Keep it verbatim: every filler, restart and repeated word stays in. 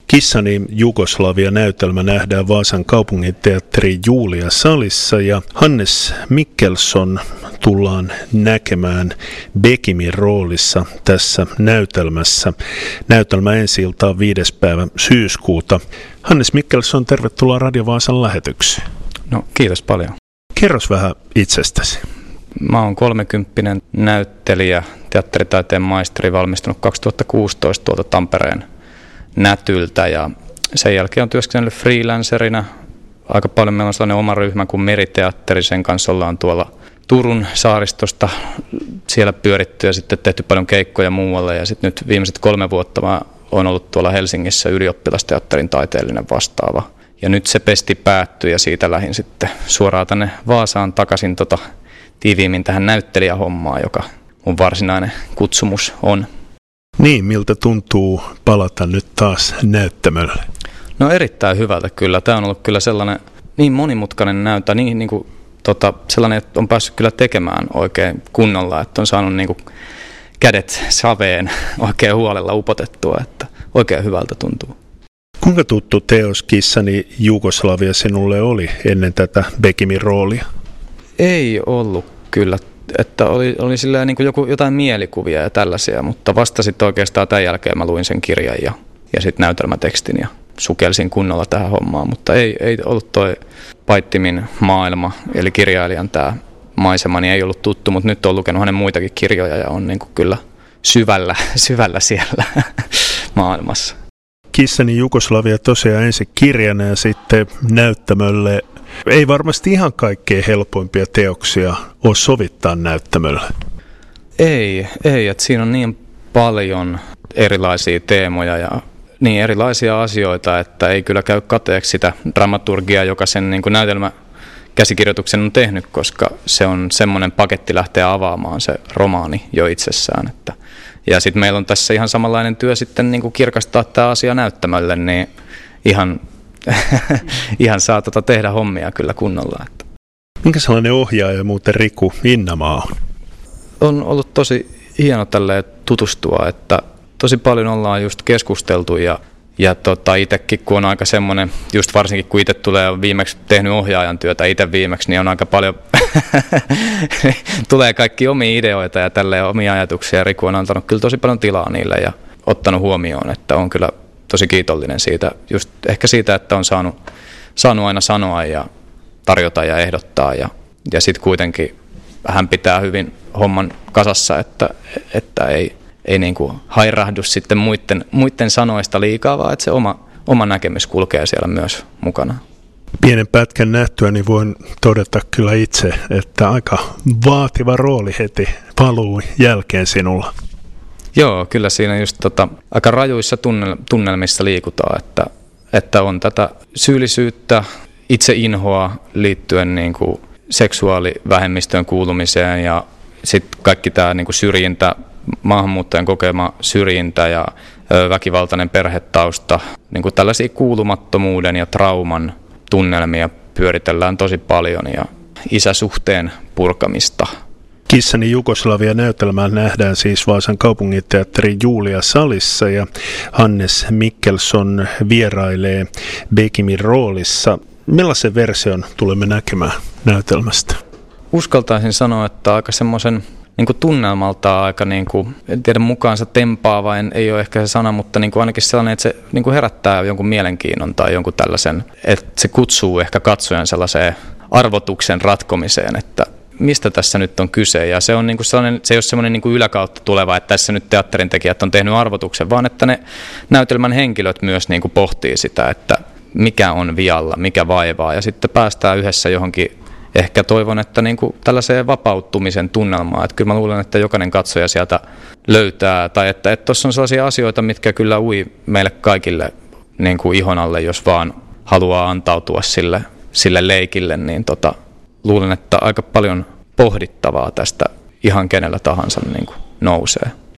Kissani Jugoslavia-näytelmä nähdään Vaasan kaupunginteatterin Julia salissa ja Hannes Mikkelson tullaan näkemään Bekimin roolissa tässä näytelmässä. Näytelmä ensi-iltaan viides päivä syyskuuta. Hannes Mikkelson, tervetuloa Radio Vaasan lähetykseen. No kiitos paljon. Kerros vähän itsestäsi. Mä oon kolmekymppinen näyttelijä, teatteritaiteen maisteri, valmistunut kaksituhattakuusitoista tuolta Tampereen Nätyltä ja sen jälkeen on työskennellyt freelancerina. Aika paljon meillä on sellainen oma ryhmä kuin Meriteatteri, sen kanssa ollaan tuolla Turun saaristosta siellä pyöritty ja sitten tehty paljon keikkoja muualle ja sitten nyt viimeiset kolme vuotta mä oon ollut tuolla Helsingissä ylioppilasteatterin taiteellinen vastaava. Ja nyt se pesti päättyi ja siitä lähdin sitten suoraan tänne Vaasaan takaisin tota, tiiviimmin tähän näyttelijähommaan, joka mun varsinainen kutsumus on. Niin, miltä tuntuu palata nyt taas näyttämölle? No erittäin hyvältä kyllä. Tämä on ollut kyllä sellainen niin monimutkainen näyttö, niin, niin kuin, tota, sellainen, että on päässyt kyllä tekemään oikein kunnolla, että on saanut niin kuin, kädet saveen oikein huolella upotettua, että oikein hyvältä tuntuu. Kuinka tuttu teos Kissani Jugoslavia sinulle oli ennen tätä Bekimin roolia? Ei ollut kyllä, että oli, oli silleen niin kuin joku, jotain mielikuvia ja tällaisia, mutta vasta sitten oikeastaan tämän jälkeen mä luin sen kirjan ja, ja sitten näytelmätekstin ja sukelsin kunnolla tähän hommaan, mutta ei, ei ollut toi Paittimin maailma, eli kirjailijan tämä maisema, niin ei ollut tuttu, mutta nyt on lukenut hänen muitakin kirjoja ja on niin kuin kyllä syvällä, syvällä siellä maailmassa. Kissani Jugoslavia tosiaan ensin kirjana ja sitten näyttämölle. Ei varmasti ihan kaikkein helpoimpia teoksia ole sovittaa näyttämölle. Ei, ei, että siinä on niin paljon erilaisia teemoja ja niin erilaisia asioita, että ei kyllä käy kateeksi sitä dramaturgiaa, joka sen niin kuin näytelmäkäsikirjoituksen on tehnyt, koska se on semmoinen paketti lähteä avaamaan se romaani jo itsessään. Että. Ja sitten meillä on tässä ihan samanlainen työ sitten niin kuin kirkastaa tämä asia näyttämölle, niin ihan... Ihan saa tota tehdä hommia kyllä kunnolla. Että. Minkä sellainen ohjaaja muuten Riku Innamaa on? On ollut tosi hieno tälleen tutustua, että tosi paljon ollaan just keskusteltu ja, ja tota itsekin kun on aika semmoinen, just varsinkin kun itse tulee viimeksi tehnyt ohjaajan työtä itse viimeksi, niin on aika paljon, tulee kaikki omia ideoita ja tälleen omia ajatuksia ja Riku on antanut kyllä tosi paljon tilaa niille ja ottanut huomioon, että on kyllä tosi kiitollinen siitä, just ehkä siitä, että on saanut, saanut aina sanoa ja tarjota ja ehdottaa ja, ja sitten kuitenkin hän pitää hyvin homman kasassa, että, että ei, ei niin kuin hairahdu sitten muiden, muiden sanoista liikaa, vaan että se oma, oma näkemys kulkee siellä myös mukana. Pienen pätkän nähtyä, niin voin todeta kyllä itse, että aika vaativa rooli heti paluu jälkeen sinulla. Joo, kyllä siinä just tota, aika rajuissa tunnel, tunnelmissa liikutaan, että, että on tätä syyllisyyttä, itseinhoa liittyen niin kuin seksuaalivähemmistöön kuulumiseen ja sitten kaikki tämä niin kuin syrjintä, maahanmuuttajan kokema syrjintä ja ö, väkivaltainen perhetausta, niin kuin tällaisia kuulumattomuuden ja trauman tunnelmia pyöritellään tosi paljon ja isäsuhteen purkamista. Kissani Jugoslavia-näytelmää nähdään siis Vaasan kaupunginteatterin Julia salissa ja Hannes Mikkelson vierailee Bekimin roolissa. Millaisen version tulemme näkemään näytelmästä? Uskaltaisin sanoa, että aika semmoisen niin kuin tunnelmaltaan aika, niin kuin, en tiedä mukaansa tempaava, en, ei ole ehkä se sana, mutta niin kuin ainakin sellainen, että se niin kuin herättää jonkun mielenkiinnon tai jonkun tällaisen, että se kutsuu ehkä katsojan sellaiseen arvotuksen ratkomiseen, että mistä tässä nyt on kyse, ja se, on niinku sellainen, se ei ole semmoinen niinku yläkautta tuleva, että tässä nyt teatterin tekijät on tehnyt arvotuksen, vaan että ne näytelmän henkilöt myös niinku pohtii sitä, että mikä on vialla, mikä vaivaa, ja sitten päästään yhdessä johonkin, ehkä toivon, että niinku tällaiseen vapauttumisen tunnelmaan, että kyllä mä luulen, että jokainen katsoja sieltä löytää, tai että tuossa on sellaisia asioita, mitkä kyllä ui meille kaikille niinku ihon alle, jos vaan haluaa antautua sille, sille leikille, niin tota, luulen, että aika paljon pohdittavaa tästä ihan kenellä tahansa niin kuin nousee.